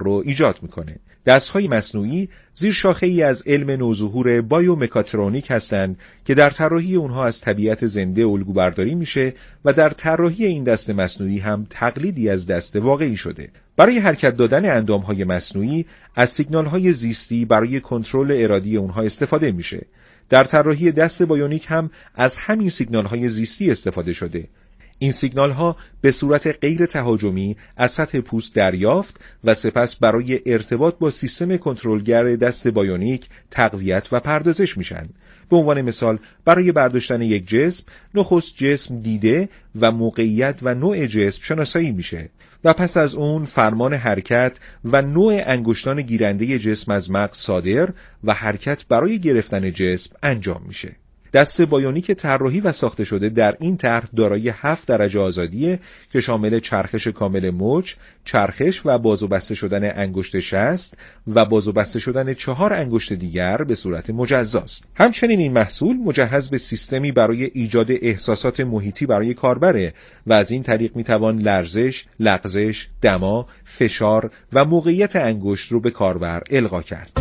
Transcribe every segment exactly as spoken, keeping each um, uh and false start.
رو ایجاد میکنه. دستهای مصنوعی زیر شاخه‌ای از علم نوظهور بایومکاترونیک هستند که در طراحی اونها از طبیعت زنده الگو برداری میشه و در طراحی این دست مصنوعی هم تقلیدی از دست واقعی شده. برای حرکت دادن اندامهای مصنوعی از سیگنال‌های زیستی برای کنترل ارادی اونها استفاده میشه. در طراحی دست بایونیک هم از همین سیگنال‌های زیستی استفاده شده. این سیگنال‌ها به صورت غیر تهاجمی از سطح پوست دریافت و سپس برای ارتباط با سیستم کنترلگر دست بایونیک تقویت و پردازش میشن. به عنوان مثال برای برداشتن یک جسم، نخست جسم دیده و موقعیت و نوع جسم شناسایی میشه و پس از اون فرمان حرکت و نوع انگشتان گیرنده جسم از مغز صادر و حرکت برای گرفتن جسم انجام میشه. دست بایونیک طراحی و ساخته شده در این طرح دارای هفت درجه آزادیه که شامل چرخش کامل مچ، چرخش و باز و بسته شدن انگشت شست و باز و بسته شدن چهار انگشت دیگر به صورت مجزاست. همچنین این محصول مجهز به سیستمی برای ایجاد احساسات محیطی برای کاربره و از این طریق میتوان لرزش، لغزش، دما، فشار و موقعیت انگشت رو به کاربر القا کرد.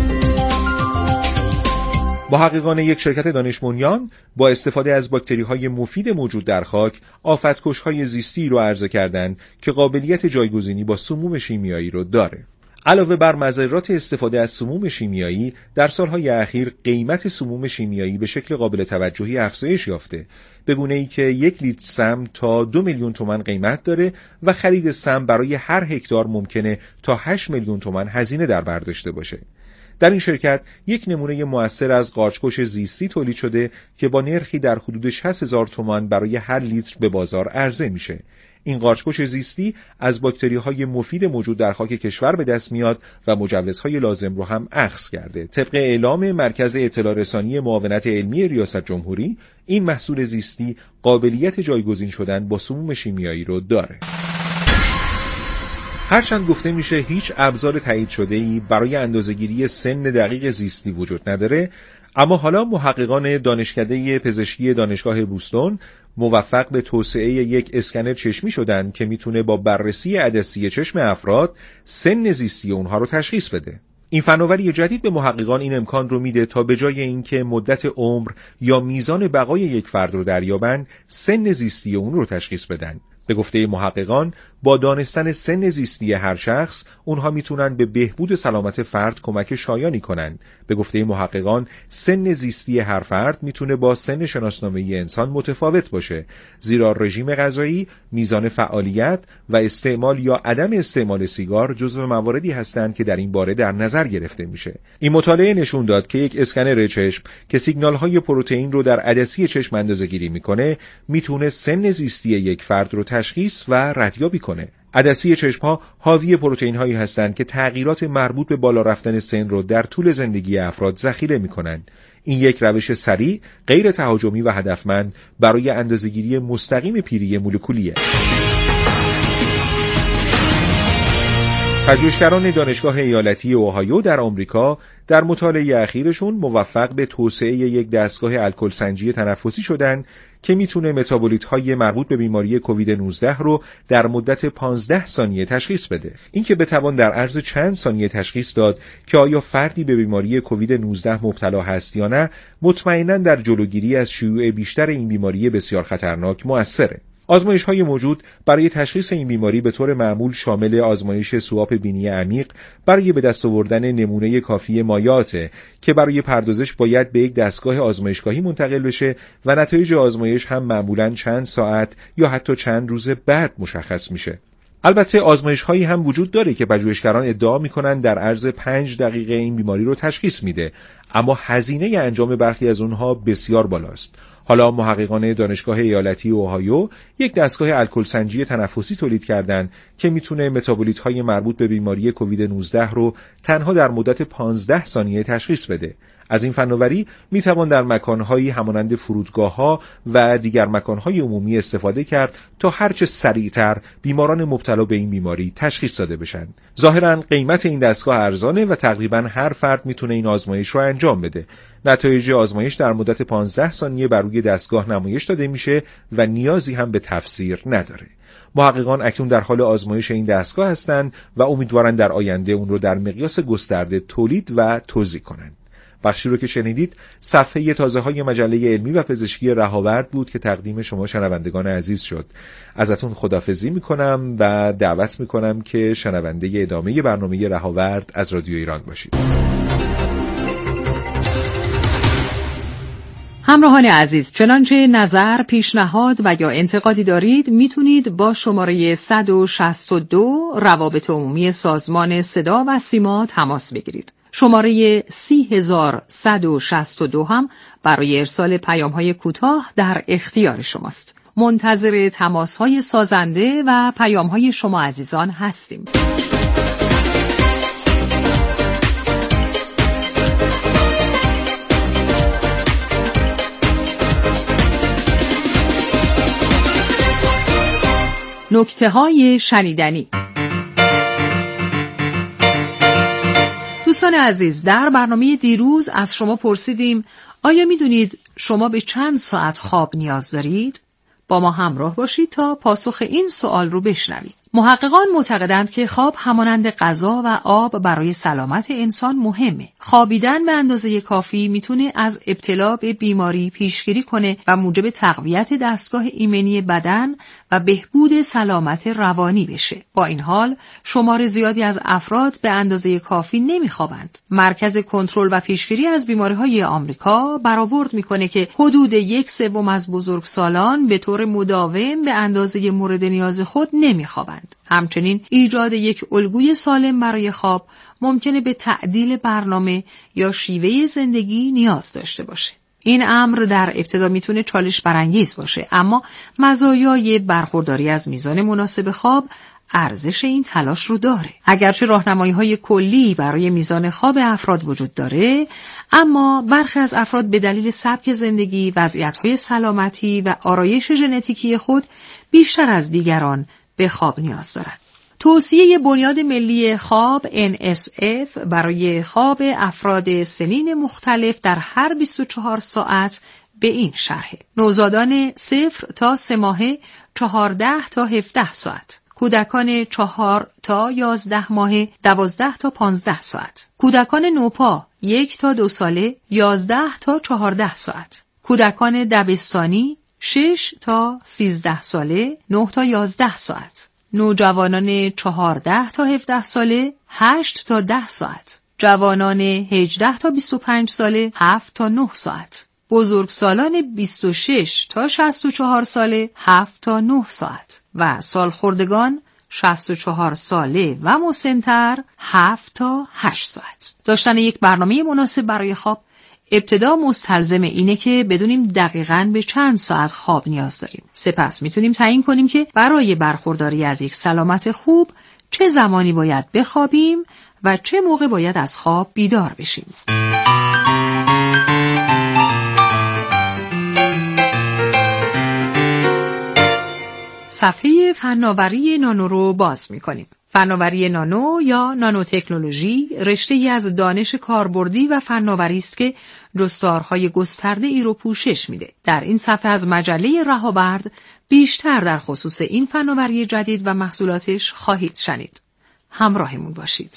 محققان یک شرکت دانش بنیان با استفاده از باکتری‌های مفید موجود در خاک آفتکش‌های زیستی رو عرضه کردند که قابلیت جایگزینی با سموم شیمیایی رو داره. علاوه بر مضرات استفاده از سموم شیمیایی، در سالهای اخیر قیمت سموم شیمیایی به شکل قابل توجهی افزایش یافته، به گونه‌ای که یک لیتر سم تا دو میلیون تومان قیمت داره و خرید سم برای هر هکتار ممکنه تا هشت میلیون تومان هزینه در بر داشته باشه. در این شرکت یک نمونه مؤثر از قارچکش زیستی تولید شده که با نرخی در حدود شصت هزار تومان برای هر لیتر به بازار عرضه میشه. این قارچکش زیستی از باکتری‌های مفید موجود در خاک کشور به دست میاد و مجوزهای لازم رو هم اخذ کرده. طبق اعلام مرکز اطلاع رسانی معاونت علمی ریاست جمهوری، این محصول زیستی قابلیت جایگزین شدن با سموم شیمیایی رو داره. هرچند گفته میشه هیچ ابزار تایید شده‌ای برای اندازه‌گیری سن دقیق زیستی وجود نداره، اما حالا محققان دانشکده پزشکی دانشگاه بوستون موفق به توسعه یک اسکنر چشمی شدند که میتونه با بررسی عدسی چشم افراد سن زیستی اونها رو تشخیص بده. این فناوری جدید به محققان این امکان رو میده تا به جای اینکه مدت عمر یا میزان بقای یک فرد رو دریابند، سن زیستی اون رو تشخیص بدن. به گفته محققان، با دانستن سن زیستی هر شخص، اونها میتونن به بهبود سلامت فرد کمک شایانی کنن. به گفته محققان، سن زیستی هر فرد میتونه با سن شناسنامه انسان متفاوت باشه، زیرا رژیم غذایی، میزان فعالیت و استعمال یا عدم استعمال سیگار جزو مواردی هستند که در این باره در نظر گرفته میشه. این مطالعه نشون داد که یک اسکنر چشم که سیگنال‌های پروتئین رو در عدسی چشم اندازه‌گیری میکنه، میتونه سن زیستی یک فرد رو تشخیص و ردیابی کنه. عدسی چشم‌ها حاوی پروتئین‌هایی هستند که تغییرات مربوط به بالا رفتن سن رو در طول زندگی افراد ذخیره می‌کنند. این یک روش سریع، غیر تهاجمی و هدفمند برای اندازه‌گیری مستقیم پیری مولکولیه. پژوهشگران دانشگاه ایالتی اوهایو در آمریکا در مطالعه اخیرشون موفق به توسعه یک دستگاه الکل سنجی تنفسی شدند که میتونه متابولیت‌های مربوط به بیماری کووید نوزده رو در مدت پانزده ثانیه تشخیص بده. این که بتوان در عرض چند ثانیه تشخیص داد که آیا فردی به بیماری کووید نوزده مبتلا هست یا نه، مطمئناً در جلوگیری از شیوع بیشتر این بیماری بسیار خطرناک مؤثره. آزمایش‌های موجود برای تشخیص این بیماری به طور معمول شامل آزمایش سوآپ بینی عمیق برای به دست آوردن نمونه کافی مایعاته که برای پردازش باید به یک دستگاه آزمایشگاهی منتقل بشه و نتایج آزمایش هم معمولاً چند ساعت یا حتی چند روز بعد مشخص میشه. البته آزمایش‌هایی هم وجود داره که پژوهشگران ادعا می‌کنن در عرض پنج دقیقه این بیماری رو تشخیص میده، اما هزینه انجام برخی از اونها بسیار بالاست. حالا محققان دانشگاه ایالتی اوهایو یک دستگاه الکل سنجی تنفسی تولید کردند که میتونه متابولیت‌های مربوط به بیماری کووید نوزده رو تنها در مدت پانزده ثانیه تشخیص بده. از این فناوری میتوان در مکانهایی همانند فرودگاه‌ها و دیگر مکانهای عمومی استفاده کرد تا هرچه سریعتر بیماران مبتلا به این بیماری تشخیص داده بشن. ظاهراً قیمت این دستگاه ارزانه و تقریباً هر فرد میتونه این آزمایش رو انجام بده. نتایج آزمایش در مدت پانزده ثانیه بر روی دستگاه نمایش داده میشه و نیازی هم به تفسیر نداره. محققان اکنون در حال آزمایش این دستگاه هستند و امیدوارند در آینده اون رو در مقیاس گسترده تولید و توزیع کنند. بخشی رو که شنیدید صفحه تازه‌های مجله علمی و پزشکی رهاورد بود که تقدیم شما شنوندگان عزیز شد. ازتون خداحافظی میکنم و دعوت میکنم که شنونده ادامه برنامه رهاورد از رادیو ایران باشید. همراهان عزیز، چنانچه نظر، پیشنهاد و یا انتقادی دارید میتونید با شماره صد و شصت و دو روابط عمومی سازمان صدا و سیما تماس بگیرید. شماره سی هزار صد و شصت و دو هم برای ارسال پیام‌های کوتاه در اختیار شماست. منتظر تماس‌های سازنده و پیام‌های شما عزیزان هستیم. نکته‌های شنیدنی. دوستان عزیز، در برنامه دیروز از شما پرسیدیم آیا میدونید شما به چند ساعت خواب نیاز دارید؟ با ما همراه باشید تا پاسخ این سوال رو بشنوید. محققان معتقدند که خواب همانند غذا و آب برای سلامت انسان مهمه. خوابیدن به اندازه کافی میتونه از ابتلا به بیماری پیشگیری کنه و موجب تقویت دستگاه ایمنی بدن و بهبود سلامت روانی بشه. با این حال شمار زیادی از افراد به اندازه کافی نمیخوابند. مرکز کنترل و پیشگیری از بیماری‌های آمریکا برآورد میکنه که حدود یک سوم از بزرگسالان به طور مداوم به اندازه مورد نیاز خود نمیخوابند. همچنین ایجاد یک الگوی سالم برای خواب ممکنه به تعدیل برنامه یا شیوه زندگی نیاز داشته باشه. این امر در ابتدا میتونه چالش برانگیز باشه، اما مزایای برخورداری از میزان مناسب خواب ارزش این تلاش رو داره. اگرچه راهنمایی‌های کلی برای میزان خواب افراد وجود داره، اما برخی از افراد به دلیل سبک زندگی، وضعیت‌های سلامتی و آرایش ژنتیکی خود بیشتر از دیگران به خواب نیاز دارند. توصیه بنیاد ملی خواب ان اس اف برای خواب افراد سنین مختلف در هر بیست و چهار ساعت به این شرحه: نوزادان صفر تا سه ماهه چهارده تا هفده ساعت، کودکان چهار تا یازده ماهه دوازده تا پانزده ساعت، کودکان نوپا یک تا دو ساله یازده تا چهارده ساعت، کودکان دبستانی شش تا سیزده ساله نه تا یازده ساعت، نوجوانان چهارده تا هفده ساله هشت تا ده ساعت، جوانان هجده تا بیست و پنج ساله هفت تا نه ساعت، بزرگسالان بیست و شش تا شصت و چهار ساله هفت تا نه ساعت و سالخوردگان شصت و چهار ساله و مسن‌تر هفت تا هشت ساعت. داشتن یک برنامه مناسب برای خواب ابتدا مستلزم اینه که بدونیم دقیقاً به چند ساعت خواب نیاز داریم. سپس میتونیم تعیین کنیم که برای برخورداری از یک سلامت خوب چه زمانی باید بخوابیم و چه موقع باید از خواب بیدار بشیم. صفحه فناوری نانو رو باز می‌کنیم. فناوری نانو یا نانوتکنولوژی رشته‌ای از دانش کاربردی و فناوری است که جستارهای گسترده‌ای رو پوشش میده. در این صفحه از مجله رهاورد بیشتر در خصوص این فناوری جدید و محصولاتش خواهید شنید. همراهمون باشید.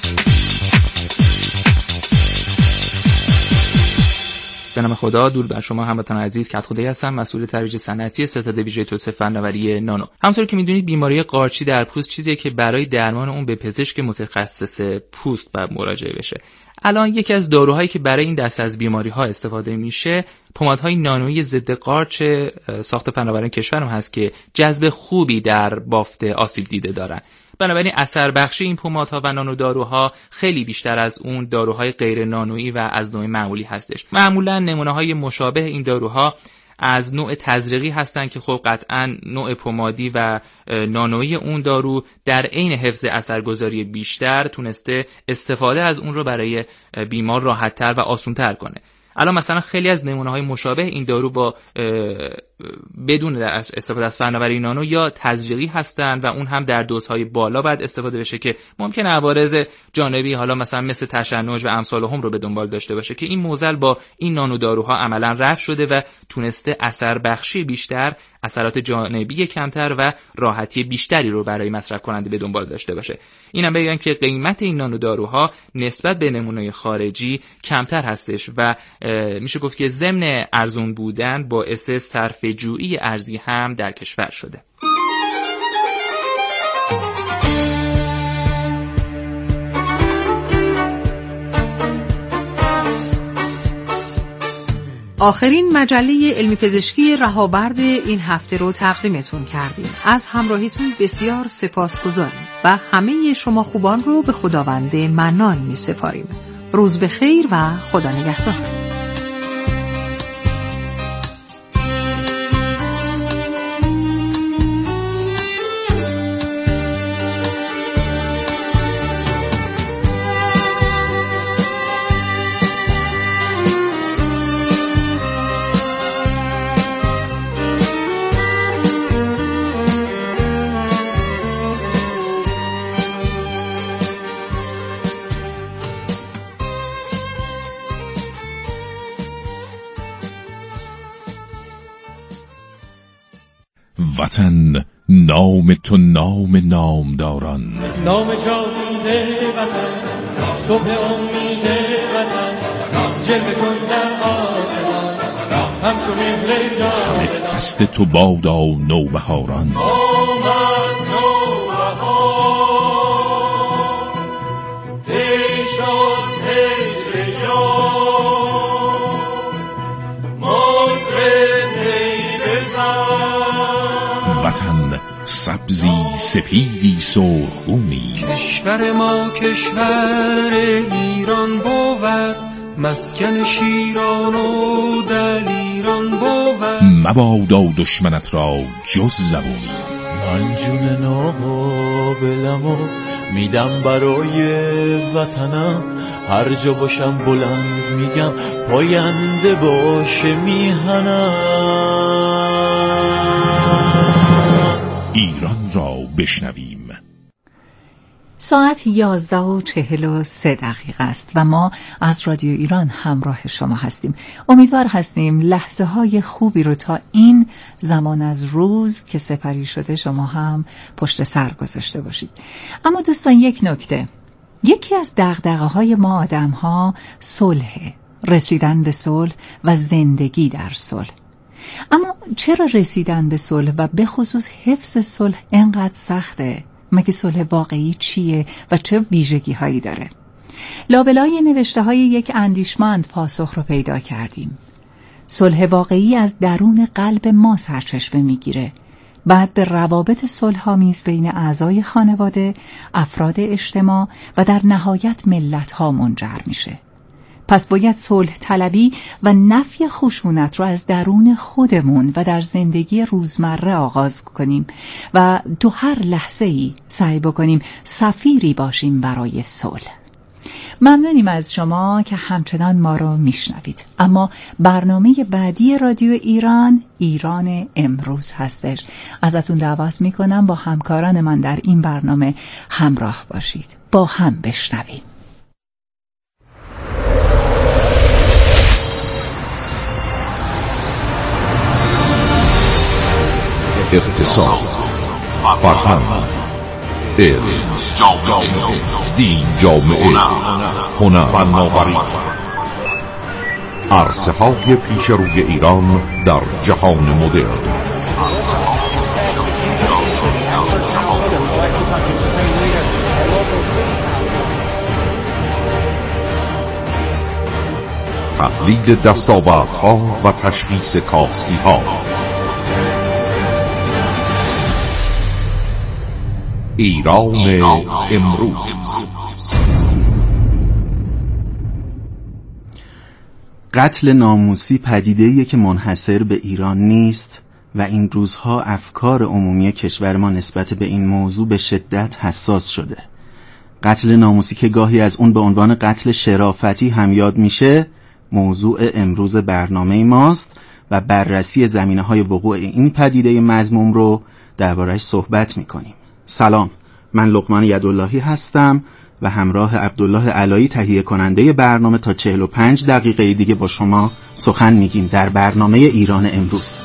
به نام خدا، درود بر شما هموطنان عزیز. کدخدایی هستم، مسئول ترویج صنعتی ستاد ویژه توسعه فناوری نانو. همونطور که میدونید بیماری قارچی در پوست چیزیه که برای درمان اون به پزشک متخصص پوست باید مراجعه بشه. الان یکی از داروهایی که برای این دسته از بیماری‌ها استفاده میشه پمادهای نانویی ضد قارچ ساخت فناوران کشورم هست که جذب خوبی در بافت آسیب دیده دارن. بنابراین اثر بخشی این پمادها و نانو داروها خیلی بیشتر از اون داروهای غیر نانویی و از نوع معمولی هستش. معمولا نمونه‌های مشابه این داروها از نوع تزریقی هستن که خب قطعاً نوع پمادی و نانویی اون دارو در عین حفظ اثرگذاری بیشتر تونسته استفاده از اون رو برای بیمار راحت‌تر و آسان‌تر کنه. الان مثلا خیلی از نمونه‌های مشابه این دارو با بدون استفاده از فناوری نانو یا تزریقی هستن و اون هم در دوزهای بالا باید استفاده بشه که ممکنه عوارض جانبی حالا مثلا مثل تشنج و امثال هم رو به دنبال داشته باشه که این معضل با این نانو داروها عملا رفع شده و تونسته اثر بخشی بیشتر، اثرات جانبی کمتر و راحتی بیشتری رو برای مصرف کننده به دنبال داشته باشه. اینم بگم که قیمت این نانو داروها نسبت به نمونه خارجی کمتر هستش و میشه گفت که ضمن ارزون بودن باعث صرفه‌جویی ارزی هم در کشور شده. آخرین مجله علمی پزشکی رهابرد این هفته رو تقدیمتون کردیم. از همراهیتون بسیار سپاسگزاریم و همه شما خوبان رو به خداوند منان می سپاریم. روز بخیر و خدا نگهدار. وطن نام تو نام نامداران، نام جاوید وطن، صبح امید وطن، جلوه کن در آسمان همچون مهر جاودان. فصل تو بادا نوبهاران، آمد نوبهار تی شد هجر یار، مطرب نی بزن. وطن سبزی سپیدی سرخگونی، کشور ما کشور ایران بود، مسکن شیران و دلیران بود. مبادا دشمنت را جز زبونی، من جون نابلمو میدم برای وطنم، هر جا باشم بلند میگم پاینده باشه میهنم. ایران را بشنویم. ساعت یازده و چهل و سه دقیقه است و ما از رادیو ایران همراه شما هستیم. امیدوار هستیم لحظه های خوبی رو تا این زمان از روز که سپری شده شما هم پشت سر گذاشته باشید. اما دوستان یک نکته، یکی از دغدغه های ما آدم ها صلح، رسیدن به صلح و زندگی در صلح. اما چرا رسیدن به صلح و به خصوص حفظ صلح اینقدر سخته؟ مگه صلح واقعی چیه و چه ویژگی هایی داره؟ لابلای نوشته های یک اندیشمند پاسخ رو پیدا کردیم. صلح واقعی از درون قلب ما سرچشمه میگیره، بعد به روابط صلح‌آمیز بین اعضای خانواده، افراد اجتماع و در نهایت ملت ها منجر میشه. پس باید صلح طلبی و نفی خشونت رو از درون خودمون و در زندگی روزمره آغاز کنیم و تو هر لحظه ای سعی بکنیم سفیری باشیم برای صلح. ممنونیم از شما که همچنان ما رو میشنوید. اما برنامه بعدی رادیو ایران ایران امروز هستش. ازتون دعوت میکنم با همکاران من در این برنامه همراه باشید، با هم بشنویم. اقتصاد، فرهنگ، علم، دین، جامعه، هنر، فناوری، عرصه های پیش روی ایران در جهان مدرن. تحلیل دستاوردها و تشخیص کاستی ها. ایران امروز. قتل ناموسی پدیده‌ایه که منحصر به ایران نیست و این روزها افکار عمومی کشور ما نسبت به این موضوع به شدت حساس شده. قتل ناموسی که گاهی از اون به عنوان قتل شرافتی هم یاد میشه، موضوع امروز برنامه ماست و بررسی زمینه‌های وقوع این پدیده مذموم رو درباره‌اش صحبت می‌کنیم. سلام، من لقمان یداللهی هستم و همراه عبدالله علایی تهیه کننده برنامه تا چهل و پنج دقیقه دیگه با شما سخن میگیم در برنامه ایران امروز.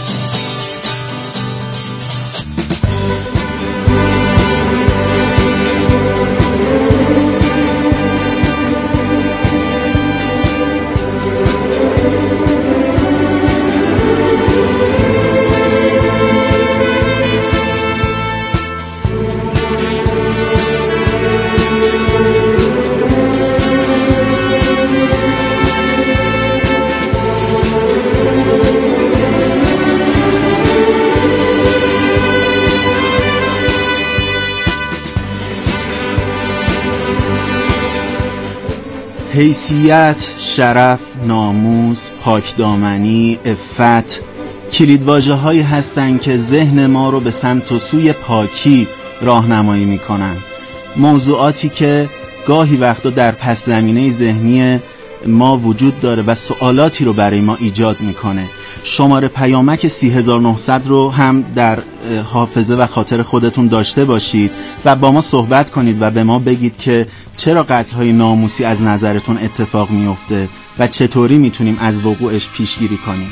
حیثیت، شرف، ناموس، پاکدامنی، عفت کلیدواژه هایی هستند که ذهن ما رو به سمت و سوی پاکی راهنمایی میکنن. موضوعاتی که گاهی وقتا در پس زمینه ذهنی ما وجود داره و سوالاتی رو برای ما ایجاد میکنه. شماره پیامک سی هزار و نهصد رو هم در حافظه و خاطر خودتون داشته باشید و با ما صحبت کنید و به ما بگید که چرا قتل‌های ناموسی از نظرتون اتفاق میفته و چطوری میتونیم از وقوعش پیشگیری کنیم.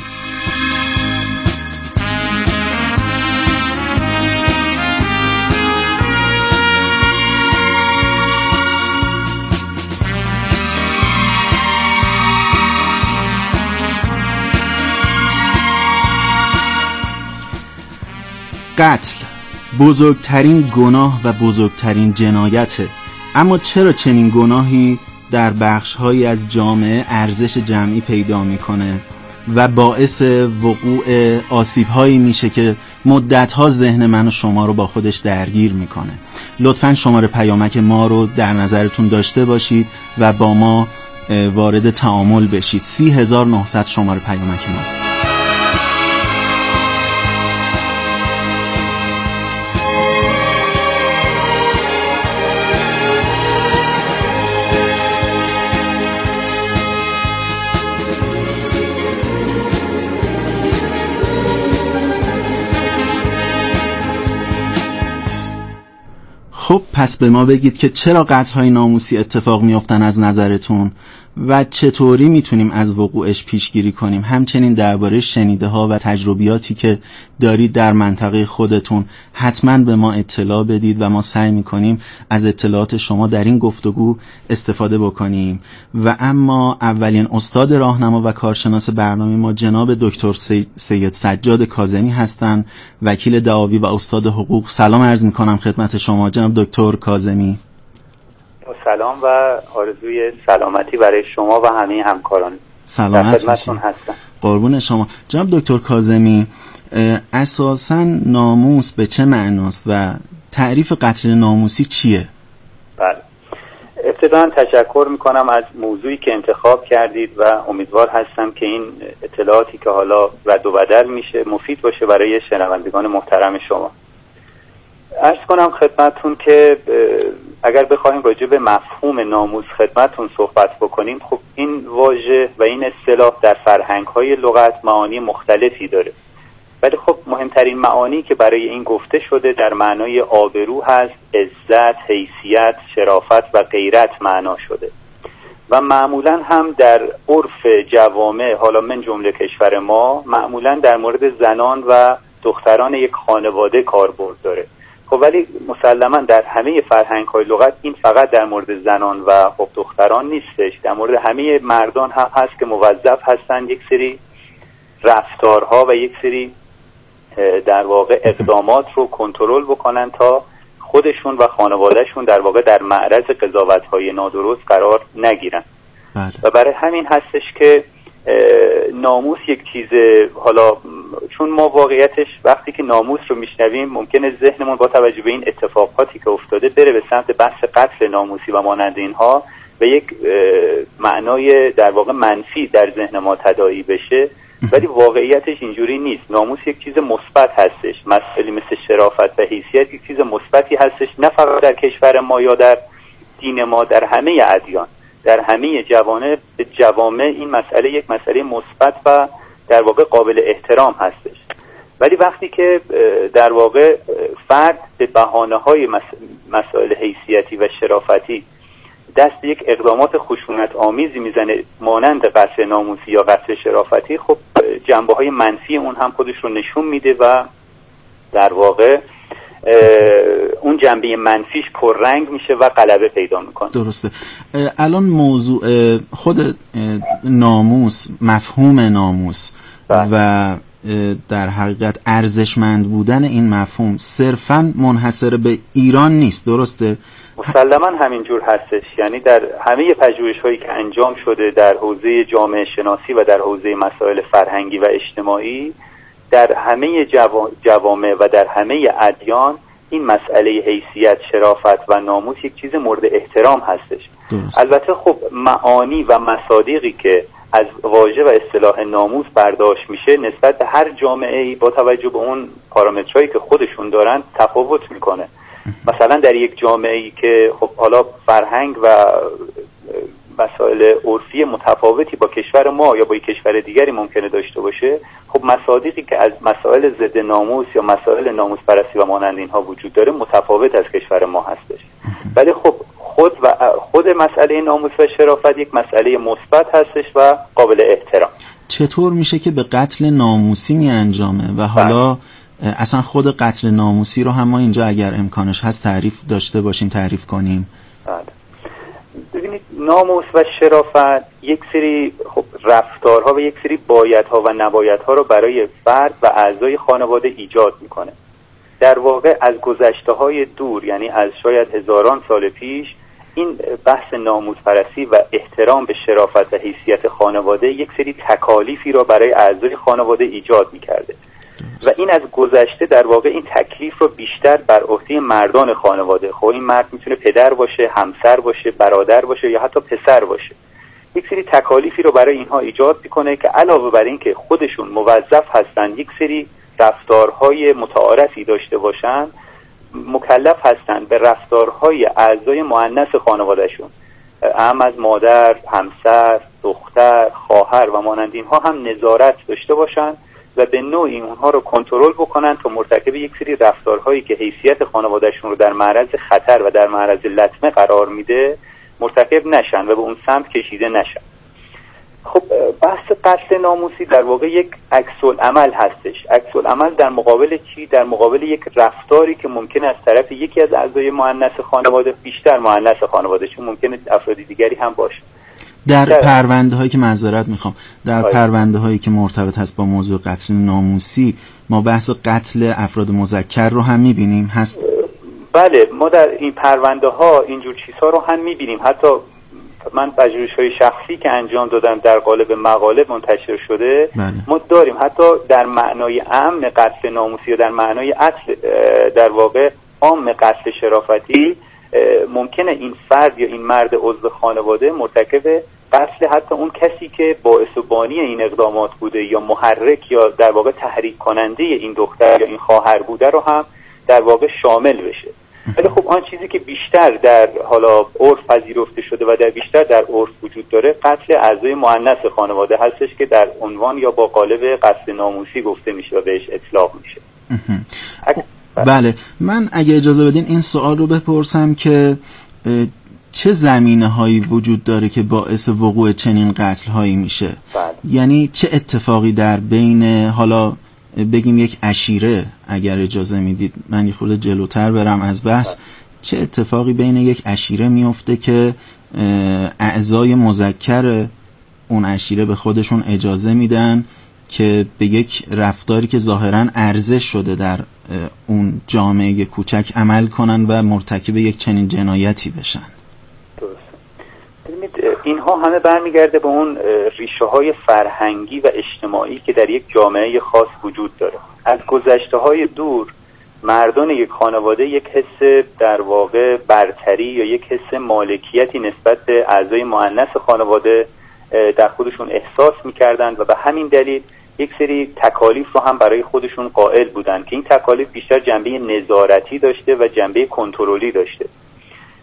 قتل بزرگترین گناه و بزرگترین جنایته، اما چرا چنین گناهی در بخش‌هایی از جامعه ارزش جمعی پیدا میکنه و باعث وقوع آسیب‌هایی میشه که مدت‌ها ذهن من و شما رو با خودش درگیر میکنه؟ لطفاً شماره پیامک ما رو در نظرتون داشته باشید و با ما وارد تعامل بشید. سی هزار و نهصد شماره پیامک ماست. خب پس به ما بگید که چرا قتل‌های ناموسی اتفاق میافتن از نظرتون و چطوری میتونیم از وقوعش پیشگیری کنیم. همچنین درباره شنیده‌ها و تجربیاتی که دارید در منطقه خودتون حتما به ما اطلاع بدید و ما سعی میکنیم از اطلاعات شما در این گفتگو استفاده بکنیم. و اما اولین استاد راهنما و کارشناس برنامه ما جناب دکتر سید سجاد کاظمی هستند، وکیل دعاوی و استاد حقوق. سلام عرض میکنم خدمت شما جناب دکتر کاظمی. سلام و آرزوی سلامتی برای شما و همه همکاران. سلامت باشید. قربون شما. جناب دکتر کاظمی، اساساً ناموس به چه معناست و تعریف قتل ناموسی چیه؟ بله. ابتداً تشکر میکنم از موضوعی که انتخاب کردید و امیدوار هستم که این اطلاعاتی که حالا رد و بدل میشه مفید باشه برای شنوندگان محترم شما. عرض کنم خدمتون که اگر بخوایم راجع به مفهوم ناموس خدمتون صحبت بکنیم، خب این واژه و این اصطلاح در فرهنگ‌های لغت معانی مختلفی داره، ولی خب مهمترین معانی که برای این گفته شده در معنای آبرو هست، عزت، حیثیت، شرافت و غیرت معنا شده و معمولا هم در عرف جوامع حالا من جمله کشور ما معمولا در مورد زنان و دختران یک خانواده کاربرد داره. خب ولی مسلما در همه فرهنگ‌های لغت این فقط در مورد زنان و خب دختران نیستش، در مورد همه مردان هم هست که موظف هستند یک سری رفتارها و یک سری در واقع اقدامات رو کنترل بکنن تا خودشون و خانوادهشون در واقع در معرض قضاوت‌های نادرست قرار نگیرن. بله. و برای همین هستش که ناموس یک چیز، حالا چون ما واقعیتش وقتی که ناموس رو میشنویم ممکنه ذهنمون با توجه به این اتفاقاتی که افتاده بره به سمت بحث قتل ناموسی و مانند اینها و یک معنای در واقع منفی در ذهن ما تداعی بشه، ولی واقعیتش اینجوری نیست. ناموس یک چیز مثبت هستش. مسئله مثل شرافت و حیثیت یک چیز مثبتی هستش، نه فقط در کشور ما یا در دین ما، در همه ادیان، در همه جوانب جوامع این مسئله یک مسئله مثبت و در واقع قابل احترام هستش. ولی وقتی که در واقع فرد به بهانه‌های مسائل حیثیتی و شرافتی دست یک اقدامات خشونت آمیزی میزنه مانند قتل ناموسی یا قتل شرافتی، خب جنبه‌های منفی اون هم خودش رو نشون میده و در واقع اون جنبه منفیش پررنگ میشه و غلبه پیدا میکنه. درسته. الان موضوع خود ناموس، مفهوم ناموس بله. و در حقیقت ارزشمند بودن این مفهوم صرفاً منحصر به ایران نیست، درسته؟ مسلماً همینجور هستش. یعنی در همه پژوهش‌هایی که انجام شده در حوزه جامعه شناسی و در حوزه مسائل فرهنگی و اجتماعی، در همه جوامع و در همه ادیان این مسئله حیثیت، شرافت و ناموس یک چیز مورد احترام هستش. درست. البته خب معانی و مصادیقی که از واژه و اصطلاح ناموس برداشت میشه نسبت به هر جامعه‌ای با توجه به اون پارامترهایی که خودشون دارن تفاوت میکنه. مثلا در یک جامعه‌ای که خب حالا فرهنگ و مسائل عرفی متفاوتی با کشور ما یا با یک کشور دیگری ممکنه داشته باشه، خب مصادیقی که از مسائل ضد ناموس یا مسائل ناموس پرستی و مانند اینها وجود داره متفاوت از کشور ما هستش. ولی خب خود و خود مسئله ناموس و شرافت یک مسئله مثبت هستش و قابل احترام. چطور میشه که به قتل ناموسی می انجامه و حالا اصلا خود قتل ناموسی رو هم ما اینجا اگر امکانش هست تعریف داشته باشیم، تعریف کنیم؟ بله. ببینید ناموس و شرافت یک سری خب رفتارها و یک سری بایدها و نبایدها رو برای فرد و اعضای خانواده ایجاد میکنه. در واقع از گذشته‌های دور، یعنی از شاید هزاران سال پیش، این بحث ناموس پرستی و احترام به شرافت و حیثیت خانواده یک سری تکالیفی را برای اعضای خانواده ایجاد میکرده و این از گذشته در واقع این تکلیف رو بیشتر بر عهده مردان خانواده، خب این مرد میتونه پدر باشه، همسر باشه، برادر باشه یا حتی پسر باشه، یک سری تکالیفی رو برای اینها ایجاد میکنه که علاوه بر این که خودشون موظف هستن یک سری رفتارهای متعارفی داشته باشن، مکلف هستن به رفتارهای اعضای مؤنث خانوادهشون، هم از مادر، همسر، دختر، خواهر و مانند اینها هم نظارت داشته باشن و به نوعی اونها رو کنترل بکنن تا مرتکب یک سری رفتارهایی که حیثیت خانوادهشون رو در معرض خطر و در معرض لطمه قرار میده مرتکب نشن و به اون سمت کشیده نشن. خب بحث قتل ناموسی در واقع یک عکس‌العمل هستش. عکس‌العمل در مقابل چی؟ در مقابل یک رفتاری که ممکن از طرف یکی از اعضای مؤنث خانواده، بیشتر مؤنث خانواده، چون ممکنه افراد دیگری هم باشه. در پرونده هایی که معذرت میخوام در پرونده هایی که مرتبط هست با موضوع قتل ناموسی ما بحث قتل افراد مذکر رو هم میبینیم هست؟ بله، ما در این پرونده ها اینجور چیزها رو هم میبینیم. حتی من پژوهش‌های شخصی که انجام دادم در قالب مقاله منتشر شده، بله. ما داریم حتی در معنای عام قتل ناموسی یا در معنای قتل در واقع عام قتل شرافتی ممکنه این فرد یا این مرد عضو خانواده مرتکب قتل حتی اون کسی که باعث و بانی این اقدامات بوده یا محرک یا در واقع تحریک کننده این دختر یا این خواهر بوده رو هم در واقع شامل بشه. ولی خب آن چیزی که بیشتر در حالا عرف پذیرفته شده و در بیشتر در عرف وجود داره قتل اعضای مؤنث خانواده هستش که در عنوان یا با قالب قتل ناموسی گفته میشه و بهش اطلاق میشه. بله، من اگه اجازه بدین این سوال رو بپرسم که چه زمینه هایی وجود داره که باعث وقوع چنین قتل هایی میشه؟ بله. یعنی چه اتفاقی در بین حالا بگیم یک عشیره، اگر اجازه میدید من یه خورده جلوتر برم از بحث، بله. چه اتفاقی بین یک عشیره میفته که اعضای مذکر اون عشیره به خودشون اجازه میدن که به یک رفتاری که ظاهراً ارزش شده در اون جامعه کوچک عمل کنن و مرتکب یک چنین جنایتی بشن؟ درست. ببینید اینها همه برمیگرده به اون ریشه های فرهنگی و اجتماعی که در یک جامعه خاص وجود داره. از گذشته های دور مردان یک خانواده یک حس در واقع برتری یا یک حس مالکیتی نسبت به اعضای مؤنث خانواده در خودشون احساس می‌کردند و به همین دلیل یک سری تکالیف رو هم برای خودشون قائل بودن که این تکالیف بیشتر جنبه نظارتی داشته و جنبه کنترلی داشته.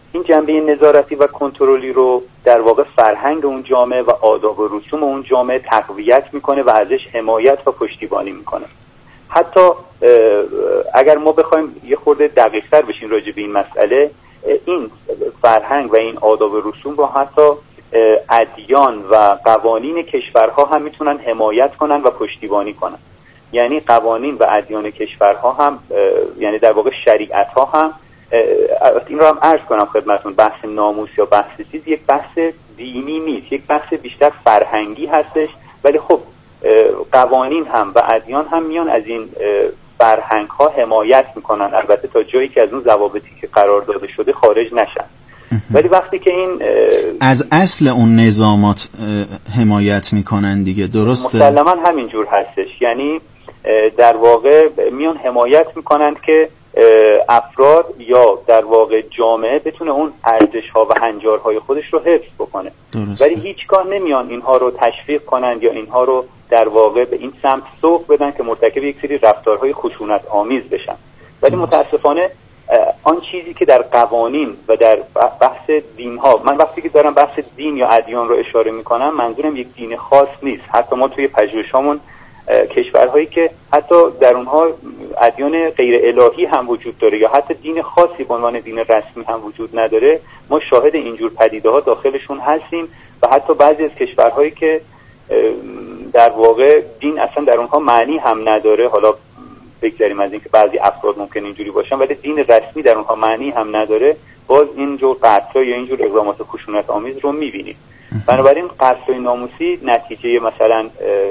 این جنبه نظارتی و کنترلی رو در واقع فرهنگ اون جامعه و آداب و رسوم اون جامعه تقویت میکنه و ازش حمایت و پشتیبانی میکنه. حتی اگر ما بخوایم یه خورده دقیق‌تر بشیم راجع به این مسئله، این فرهنگ و این آداب و رسوم رو حتی ادیان و قوانین کشورها هم میتونن حمایت کنن و پشتیبانی کنن. یعنی قوانین و ادیان کشورها هم، یعنی در واقع شریعت‌ها هم، این رو هم عرض کنم خدمتون، بحث ناموس یا بحث چیز یک بحث دینی نیست، یک بحث بیشتر فرهنگی هستش. ولی خب قوانین هم و ادیان هم میان از این فرهنگ ها حمایت میکنن، البته تا جایی که از اون ضوابطی که قرار داده شده خارج نشن. ولی وقتی که این از اصل اون نظامات حمایت میکنن دیگه، درسته؟ مسلما همینجور هستش. یعنی در واقع میان حمایت میکنن که افراد یا در واقع جامعه بتونه اون ارزش ها و هنجارهای خودش رو حفظ بکنه. درسته. ولی هیچگاه نمیان اینها رو تشویق کنن یا اینها رو در واقع به این سمت سوق بدن که مرتکب یک سری رفتارهای خشونت آمیز بشن. ولی درسته. متاسفانه آن چیزی که در قوانین و در بحث دین ها، من وقتی که دارم بحث دین یا ادیان رو اشاره میکنم منظورم یک دین خاص نیست. حتی ما توی پژوهشامون کشورهایی که حتی در اونها ادیان غیر الهی هم وجود داره یا حتی دین خاصی به عنوان دین رسمی هم وجود نداره، ما شاهد اینجور پدیده ها داخلشون هستیم. و حتی بعضی از کشورهایی که در واقع دین اصلا در اونها معنی هم نداره، حالا بگذاریم از اینکه بعضی افراد ممکن اینجوری باشن، ولی دین رسمی در اونها معنی هم نداره، باز اینجور قتل یا اینجور اقدامات خشونت آمیز رو میبینیم. بنابراین قتل ناموسی نتیجه مثلا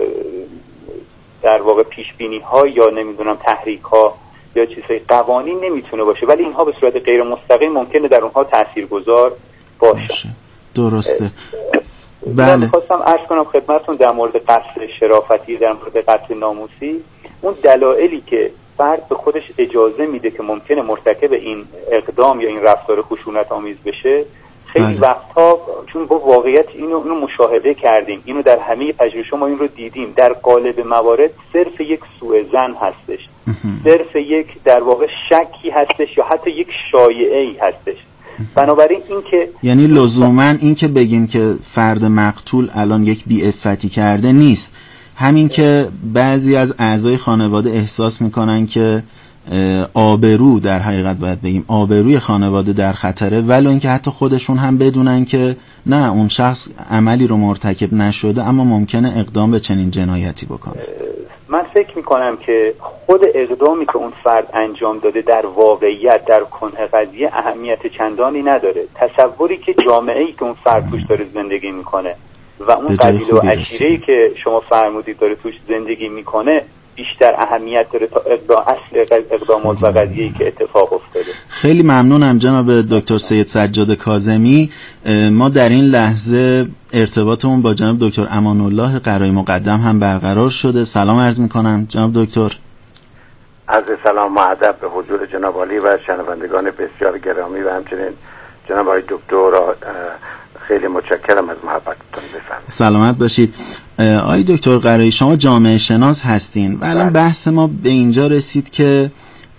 در واقع پیش بینی ها یا نمیدونم تحریک ها یا چیزهای قوانین نمیتونه باشه، ولی اینها به صورت غیر مستقیم ممکنه در اونها تاثیرگذار باشه. درسته. بله. من خواستم عرض کنم خدمتتون در مورد قتل شرافتی، در مورد قتل ناموسی، اون دلایلی که فرد به خودش اجازه میده که ممکنه مرتکب این اقدام یا این رفتار خشونت آمیز بشه، خیلی بله. وقتها چون با واقعیت اینو اینو مشاهده کردیم، اینو در همه پژوهش‌ها ما این رو دیدیم، در قالب موارد صرف یک سوء ظن هستش، صرف یک در واقع شکی هستش یا حتی یک شایعه‌ای هستش. بنابراین این که یعنی لزوما این که بگیم که فرد مقتول الان یک بی‌عفتی کرده نیست، همین که بعضی از اعضای خانواده احساس میکنن که آبرو، در حقیقت باید بگیم آبروی خانواده در خطره، ولو اینکه حتی خودشون هم بدونن که نه اون شخص عملی رو مرتکب نشده اما ممکنه اقدام به چنین جنایتی بکنه. من فکر میکنم که خود اقدامی که اون فرد انجام داده در واقعیت در کنه قضیه اهمیت چندانی نداره. تصوری که جامعه‌ای که اون فرد توش داره زندگی میکنه و اون قبیله و عشیره‌ای که شما فرمودید داره توش زندگی میکنه بیشتر اهمیت داره تا اقدام اصل اقدامات و قضیه‌ای که اتفاق افتاده. خیلی ممنونم جناب دکتر سید سجاد کاظمی. ما در این لحظه ارتباطمون با جناب دکتر امان الله قرایی مقدم هم برقرار شده. سلام عرض می‌کنم جناب دکتر. عرض سلام و ادب به حضور جناب عالی و شنوندگان بسیار گرامی و همچنین جناب آقای دکتر. خیلی متشکرم از محبتتون. بفرمایید. سلامت باشید. آقای دکتر قرایی، شما جامعه شناس هستین و الان بحث ما به اینجا رسید که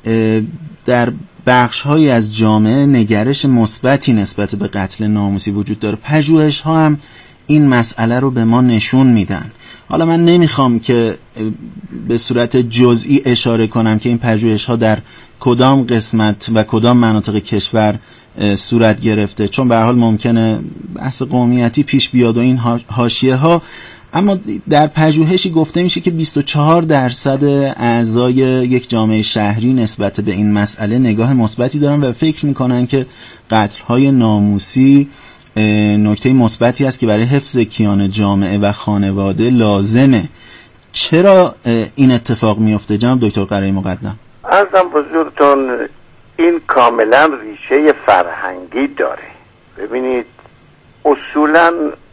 در بخش‌هایی از جامعه نگرش مثبتی نسبت به قتل ناموسی وجود داره. پژوهش‌ها هم این مسئله رو به ما نشون میدن. حالا من نمیخوام که به صورت جزئی اشاره کنم که این پژوهش‌ها در کدام قسمت و کدام مناطق کشور صورت گرفته، چون به هر حال ممکنه بحث قومیتی پیش بیاد و این حاشیه ها، اما در پژوهشی گفته میشه که بیست و چهار درصد اعضای یک جامعه شهری نسبت به این مسئله نگاه مثبتی دارن و فکر میکنن که قتل‌های ناموسی نکته مثبتی است که برای حفظ کیان جامعه و خانواده لازمه. چرا این اتفاق میفته جناب دکتر قرایی مقدم؟ عرضم حضورتون این کاملا ریشه فرهنگی داره. ببینید اصولا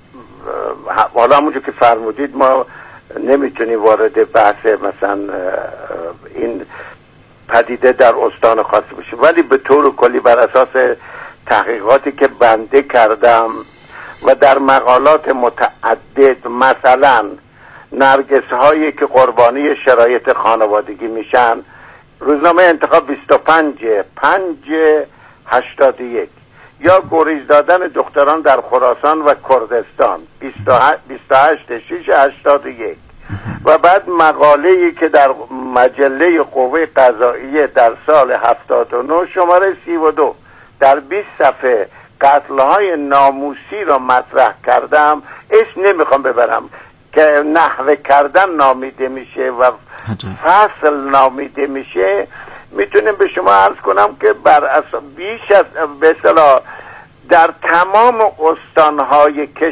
حالا همونجور که فرمودید ما نمیتونیم وارد بحث مثلا این پدیده در استان خاصی بشیم، ولی به طور کلی بر اساس تحقیقاتی که بنده کردم و در مقالات متعدد، مثلا نرگس هایی که قربانی شرایط خانوادگی میشن، روزنامه انتخاب بیست و پنج پنج هشتاد و یک یا گریز دادن دختران در خراسان و کردستان بیست و هشت شش هشتاد و یک و بعد مقاله‌ای که در مجله قوه قضائیه در سال هفتاد و نه شماره سی و دو در بیست صفحه قتل‌های ناموسی را مطرح کردم، اسم نمیخوام ببرم، که نحوه کردن نامیده میشه و فصل نامیده میشه. میتونم به شما عرض کنم که بر اساس بیش از به اصطلاح در تمام استانهای کشور